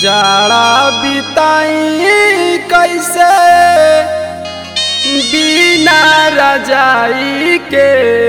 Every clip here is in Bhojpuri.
जाड़ा बिताई कैसे बिना रजाई के,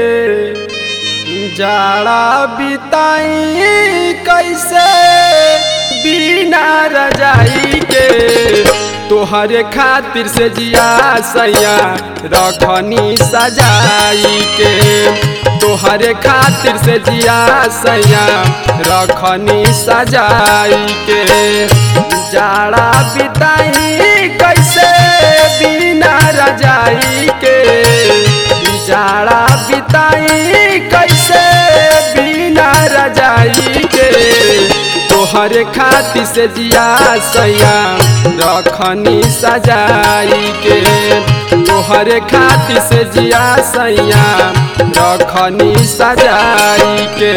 जाड़ा बिताई कैसे बिना रजाई के। तोहरे खातिर से जिया सैया रखनी सजाई के, तोहरे खातिर से जिया सैया रखनी सजाई के। जाड़ा बिताई कैसे बिना रजाई के, जाड़ा बिताई कैसे बिना रजाई के। तोहरे खातिर से जिया सैया रखनी सजाई के, तोहरे खातिर से जिया सैया रखनी सजाई के।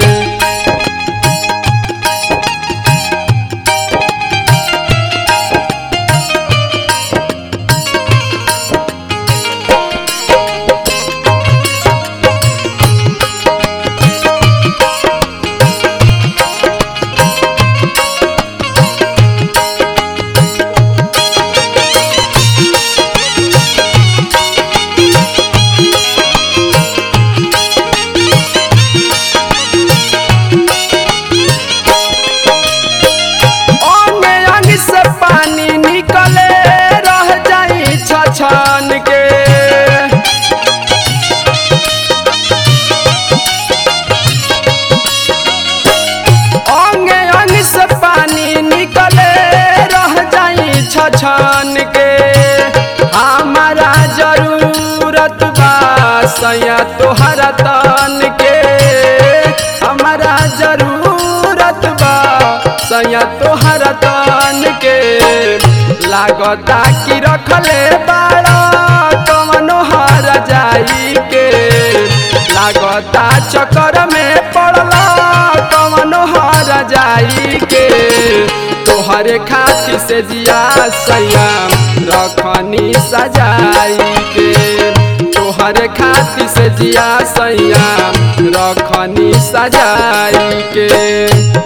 छान के अंग अंग से पानी निकले रह जाई छछान के। हमारा जरूरत बा सैया तोहरा तन के, हमारा जरूरत बा सैया तोहरा तन के। लागता कि रखले बाड़ा कवनो हर जाई के, लागता चक्कर में पड़ला कवनो हर जाई के। तोहरे खातिर से जिया सैया रखनी सजाई के, तोहरे खातिर से जिया सैया रखनी सजाई के।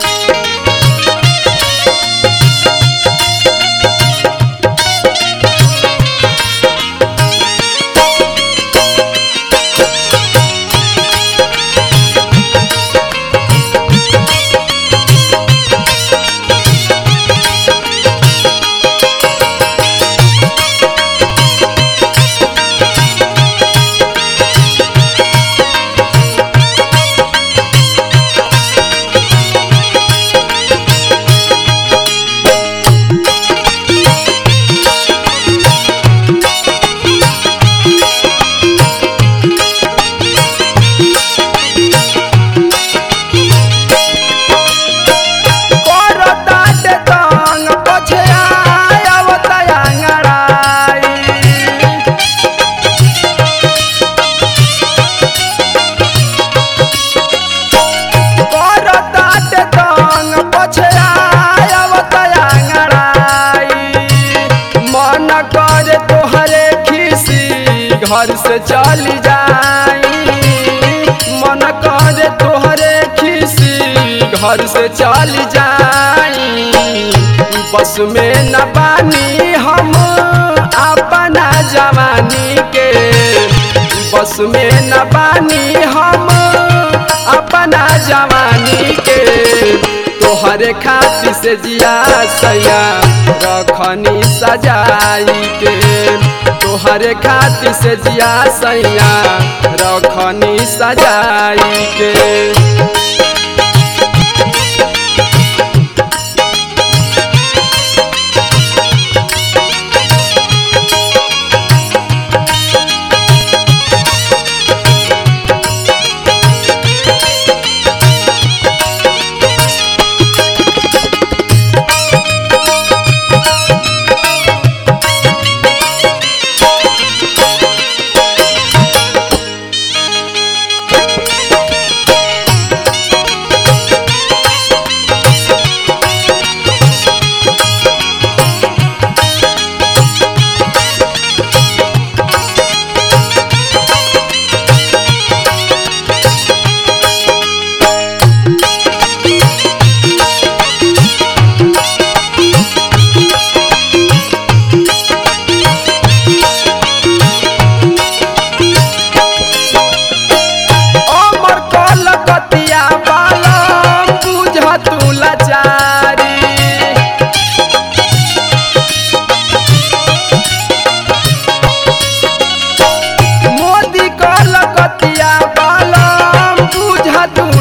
घर से चली जाई मन करे तोहरे खिसी, घर से चली जाई। बस में न बानी हम अपना जवानी के, बस में न बानी हम अपना जवानी के। तोहरे खातिर से जिया सैया रखनी सजाई के, तोहरे खातिर से जिया सैया रखनी सजाई के।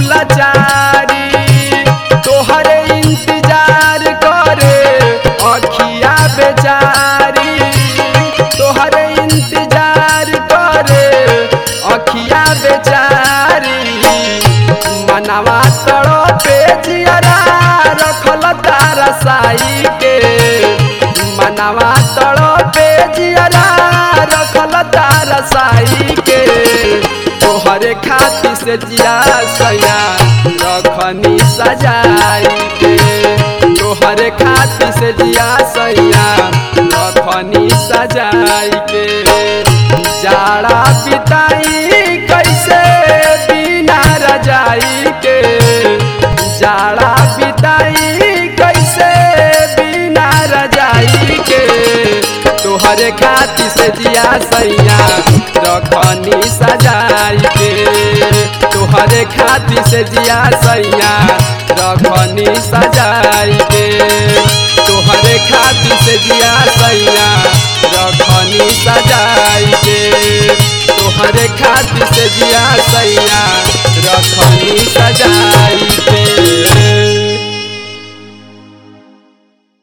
लाचारी तोहरे इंतजार करे अखिया बेचारी तोहरे इंतजार करे अखिया बेचारी मनवा तड़पे जियरा रखल तारा साई के मनवा तड़पे जियरा रखल तारा साई के तोहरे खातिर से जिया सैया रखनी सजाई के तोहरे खातिर से जिया सैया रखनी सजाई के जाड़ा बिताई कैसे बिना रजाई के जाड़ा बिताई कैसे बिना रजाई के तोहरे खातिर से जिया सैया रखनी सजाई के तोहरे खातिर से जिया सैया रखनी सजाई के तोहरे खातिर से जिया सैया रखनी सजाई के तोहरे खातिर से जिया सैया रखनी सजाई